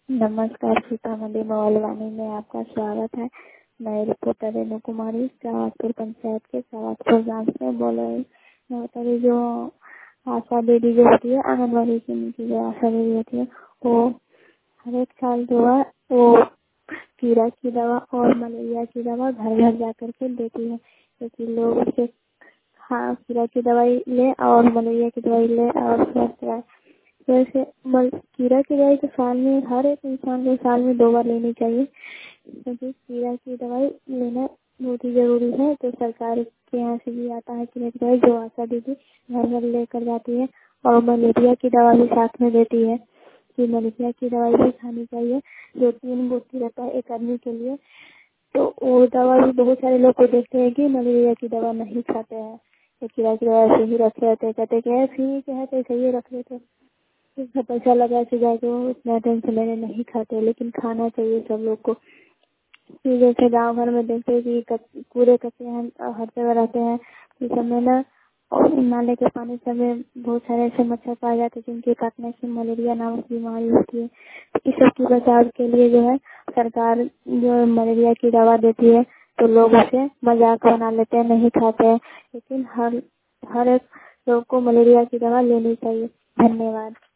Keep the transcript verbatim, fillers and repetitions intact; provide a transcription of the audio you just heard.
नमस्कार, सीतामढ़ी मोबाइल में आपका स्वागत है। मैं रिपोर्टर रेणु कुमारी शाहबाजपुर पंचायत के शाहबाजपुर गाँव से बोल रही हूँ। यहाँ पर जो आशा दीदी जो होती है, आंगनबाड़ी की जो आशा दीदी होती है, वो हर एक साल जो है वो कीड़ा की दवा और मलेरिया की दवा घर घर जा करके देती है, क्योंकि लोग उसे हाँ कीड़ा की दवाई ले और मलेरिया की दवाई ले और स्वस्थ रहे। वैसे कीड़ा की दवाई तो साल में हर एक इंसान को साल में दो बार लेनी चाहिए, क्योंकि कीड़ा की दवाई लेना बहुत ही जरूरी है। तो सरकार के यहाँ से भी आता है कीड़ा की दवाई, जो आशा दीदी घर घर लेकर जाती है और मलेरिया की दवा भी साथ में देती है कि मलेरिया की दवाई भी खानी चाहिए, जो तीन बोतल रहता है एक आदमी के लिए। तो वो दवा भी बहुत सारे लोग को देखते हैं कि मलेरिया की दवा नहीं खाते हैं, तो कीड़ा की दवा ऐसे ही रखे रहते, कहते कि ठीक है तो ऐसे ही रख लेते, इसका पैसा लगा के जाके वो इतना टेंशन लेने नहीं खाते, लेकिन खाना चाहिए सब लोग को। जैसे गांव घर में देखते हैं कि कूड़े कचरे हर जगह रहते हैं, इस समय ना और नाले के पानी में बहुत सारे ऐसे मच्छर पाए जाते हैं जिनके काटने से मलेरिया नामक बीमारी होती है। तो इस सब की बचाव के लिए जो है सरकार जो मलेरिया की दवा देती है, तो लोग उसे मजाक बना लेते हैं, नहीं खाते हैं, लेकिन हर हर एक लोग को मलेरिया की दवा लेनी चाहिए। धन्यवाद।